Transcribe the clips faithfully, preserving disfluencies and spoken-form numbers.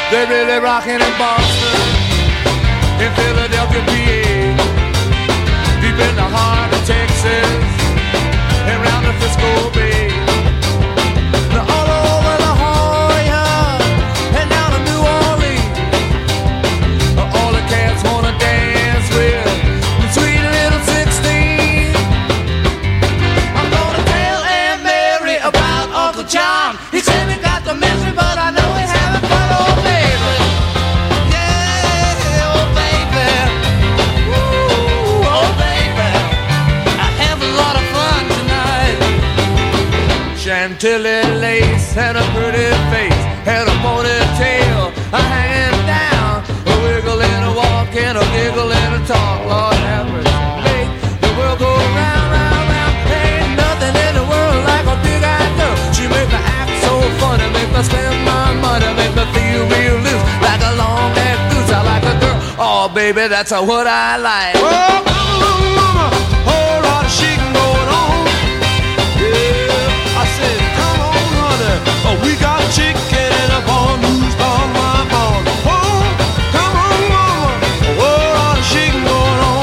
They're really rocking in Boston, in Philadelphia, P A, deep in the heart of Texas, and round the Frisco Bay. They're all over La Jolla and down to New Orleans. All the cats wanna dance with the sweet little sixteen. I'm gonna tell Aunt Mary about Uncle John. He said we got the message, but I know he's having fun, oh baby. Yeah, oh baby. Ooh, oh baby. I have a lot of fun tonight. Chantilly lace and a pretty face, and a ponytail a hanging down, a wiggle and a walk and a giggle and a talk. Lord have mercy, make the world go round, round, round. Ain't nothing in the world like a big-eyed girl. She make me act so funny, make me spend my money, make me feel real loose, like a long-neck goose. I like a girl, oh baby, that's uh, what I like. Oh, mama, mama, whole lot of shaking going on. Yeah, I said, come on, honey, oh, we got chicken and a bun, who's on my bun. Oh, come on, mama, a whole lot of shaking going on.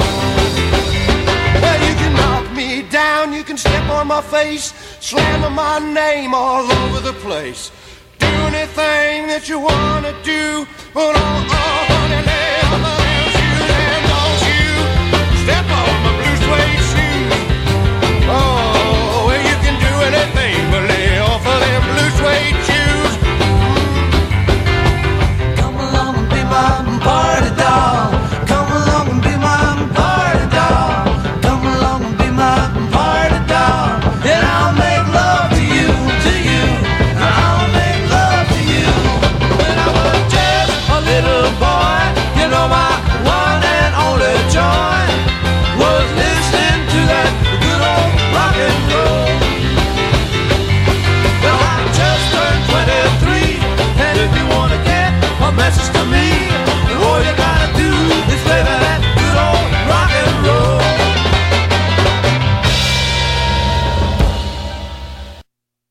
Well, you can knock me down, you can step on my face, slander my name all over the place. Do anything that you wanna do, but oh, oh, honey, let